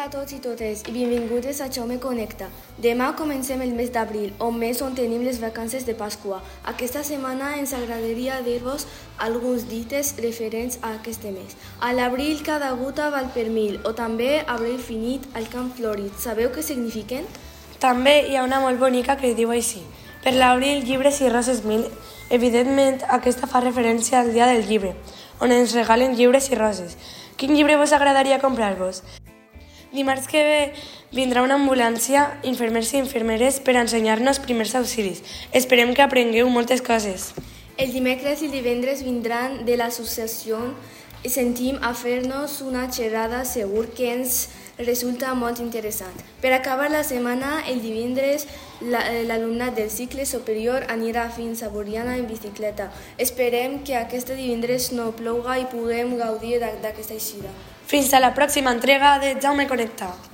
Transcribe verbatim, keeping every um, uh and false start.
Hola a tots i totes i benvingudes a Jaume Connecta. Demà comencem el mes d'abril, un mes on tenim les vacances de Pasqua. Aquesta setmana ens agradaria dir-vos alguns dites referents a aquest mes. A l'abril cada gota val per mil, o també abril finit al camp florit. Sabeu què signifiquen? També hi ha una molt bonica que diu així: per l'abril, llibres i roses mil. Evidentment, aquesta fa referència al dia del llibre, on ens regalen llibres i roses. Quin llibre vos agradaria comprar-vos? Dimarts que ve vindrà una ambulància, infermers i infermeres per ensenyar-nos primers auxilis. Esperem que aprengueu moltes coses. El dimecres i el divendres vindran de l'associació Sentim a fer-nos una xerrada, segur que ens resulta molt interessant. Per acabar la setmana, el divendres, l'alumnat del cicle superior anirà fins a Borriana en bicicleta. Esperem que aquest divendres no plouga i puguem gaudir d'aquesta eixida. Fins a la pròxima entrega de Jaume Connecta.